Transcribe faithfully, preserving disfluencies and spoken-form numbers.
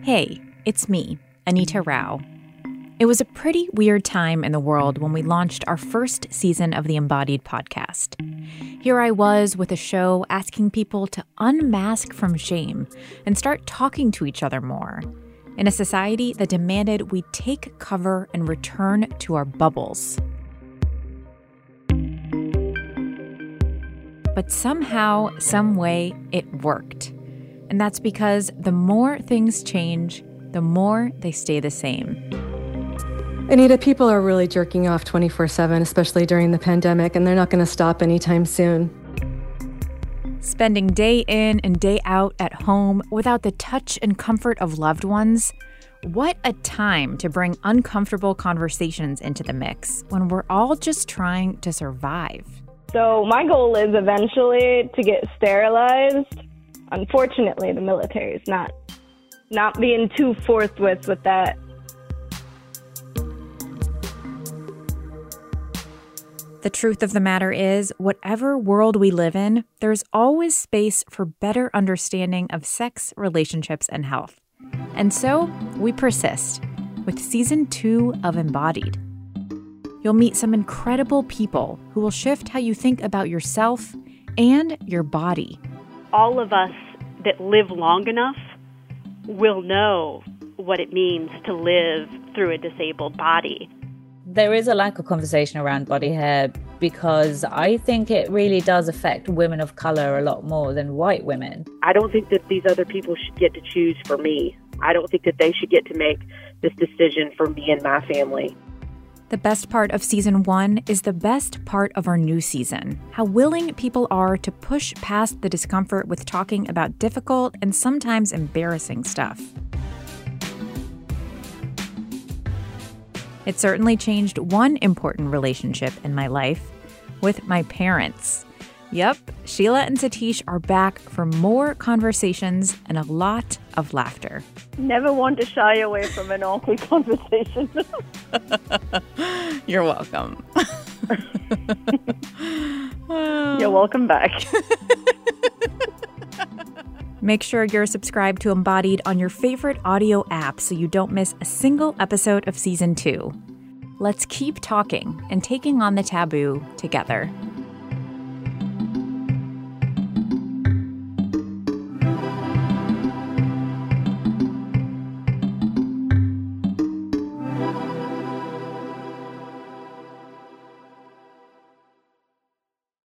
Hey, it's me, Anita Rao. It was a pretty weird time in the world when we launched our first season of the Embodied podcast. Here I was with a show asking people to unmask from shame and start talking to each other more, in a society that demanded we take cover and return to our bubbles. But somehow, some way, it worked. And that's because the more things change, the more they stay the same. Anita, people are really jerking off twenty-four seven, especially during the pandemic, and they're not going to stop anytime soon. Spending day in and day out at home without the touch and comfort of loved ones. What a time to bring uncomfortable conversations into the mix when we're all just trying to survive. So my goal is eventually to get sterilized. Unfortunately, the military is not not being too forthwith with that. The truth of the matter is, whatever world we live in, there's always space for better understanding of sex, relationships, and health. And so, we persist with season two of Embodied. You'll meet some incredible people who will shift how you think about yourself and your body. All of us that live long enough will know what it means to live through a disabled body. There is a lack of conversation around body hair because I think it really does affect women of color a lot more than white women. I don't think that these other people should get to choose for me. I don't think that they should get to make this decision for me and my family. The best part of season one is the best part of our new season, how willing people are to push past the discomfort with talking about difficult and sometimes embarrassing stuff. It certainly changed one important relationship in my life, with my parents. Yep, Sheila and Satish are back for more conversations and a lot of laughter. Never want to shy away from an awkward conversation. You're welcome. You're welcome back. Make sure you're subscribed to Embodied on your favorite audio app so you don't miss a single episode of season two. Let's keep talking and taking on the taboo together.